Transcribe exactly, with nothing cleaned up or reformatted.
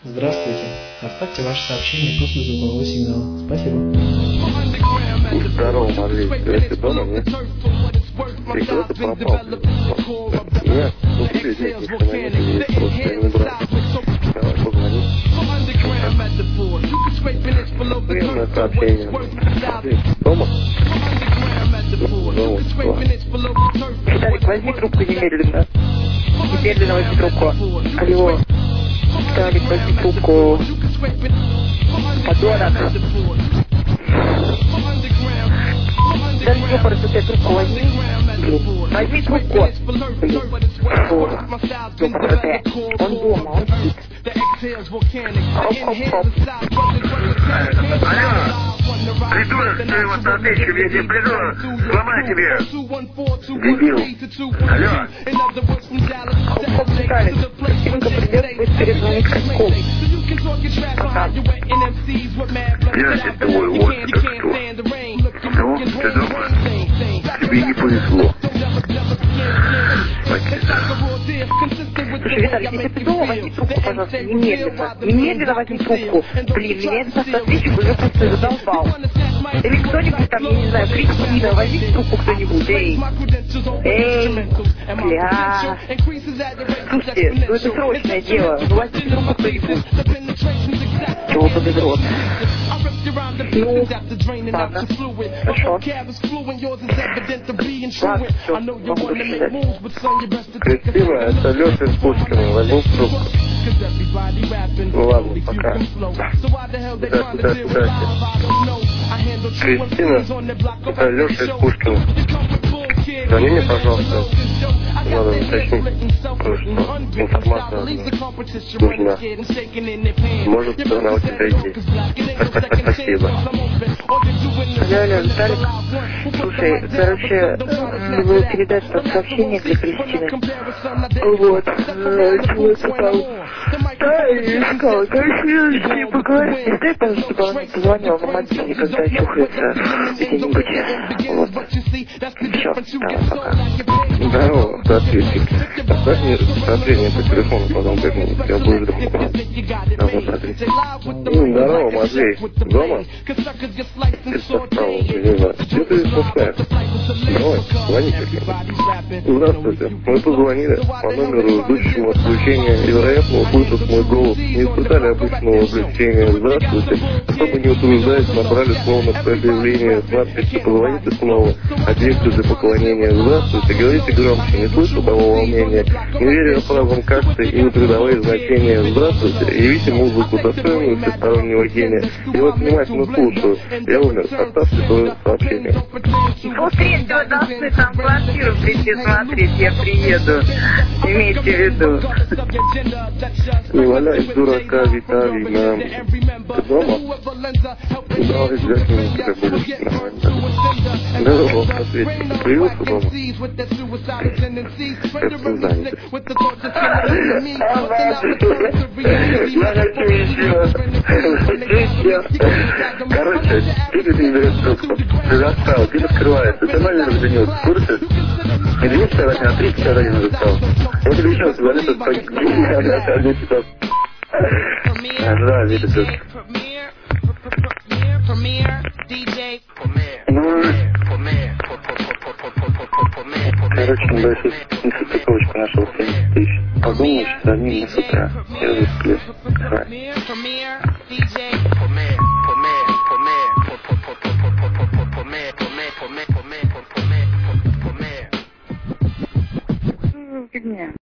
Здравствуйте. Оставьте ваше сообщение после звукового сигнала. Спасибо. Здорово, Матвей. Ты дома, нет? Ты куда-то пропал? Нет, ну ты здесь ни хрена нет, есть просто я не брал. Давай, позвони. Приемное сообщение. Матвей, дома? Дома, что? Виталик, возьми трубку немедленно. Немедленно возьми трубку. Алло. Виталик, возьми трубку. Подонок. Да не просто ты трубку возьми. Возьми трубку. Фу. Он дома, он спит. Хоп-хоп-хоп. Алло! Придурок, ты его соответчик, я тебе приду, сломаю тебе. Дебил. Алло! Хоп-хоп, Виталик. Картинка придет, будет перезвонить Катков. Пока. Ясен твой, вот это кто. Ну, ты дома? Тебе не повезло. Слушай, Виталик, если ты дома, возьми трубку, пожалуйста, немедленно. Немедленно возьми трубку. Блин, меня этот соответчик уже просто задолбал. Или кто-нибудь там, я не знаю, Кристина, возьми трубку кто-нибудь, эй. Эй, бля. Слушайте, ну это срочное дело, ну возьми трубку кто-нибудь. Чего подыгрот? Ну, ладно, хорошо. Ладно, все, могу дождать. Кристина, это Леша из Пушкина, возьми трубку. Ну ладно, пока. Здравствуйте, здравствуйте. Кристина, это Леша из Пушкина. Звони мне, пожалуйста. Надо уточнить кое-что. Информация нужна. Может, она у тебя есть. Спасибо. Алло, алло, Виталик. Слушай, короче, надо было передать там сообщение для Кристины. Вот. Чего это там? Да, я искала. Короче, я с ней поговорить. Не дай, пожалуйста, чтобы она не позвонила на мобильник, когда чухается где-нибудь. Вот. Все, давай, пока. Здорово, соответчик. Оставь мне сообщение по телефону, потом как-нибудь. Я буду дома. А вот, смотри. Ну, здорово, Матвей. Дома? Ты состал, не знаю. Где ты спускаешь? Давай, звони как-нибудь. Здравствуйте. Мы позвонили по номеру ждущего отключения и, вероятно, услышав мой голос, не испытали обычного облегчения. Здравствуйте. Чтобы не утруждать, набрали словно предъявление с надписью «Позвоните снова». Объекты для поклонения. Здравствуйте. Говорите громче. Не слышу того волнения. Не верю фразам как-то и не придавая значения. Здравствуйте. Явите музыку, достойную всестороннего гения. Я вас внимательно слушаю. Я умер. Оставьте свое сообщение. Ну, третьего должны там квартиру прийти смотреть, я приеду. Имейте в виду. Не валяй дурака, Виталий, нам. Ты дома? Да, обязательно тебя будет нормально. Здорово, ответь. Ты появился дома? Это занято. Короче, ты не берешь трубку. Ты застал, ты открываешь. Это номер Денис, в курсе? И Денис сегодня на тридцать один застал. Я тебе еще раз говорю, что погибли. Да, видишь. Ну, короче, да, сейчас несостыковочку нашел семьдесят тысяч. Подумал, что они не с утра. Я засплю. Давай. Фигня.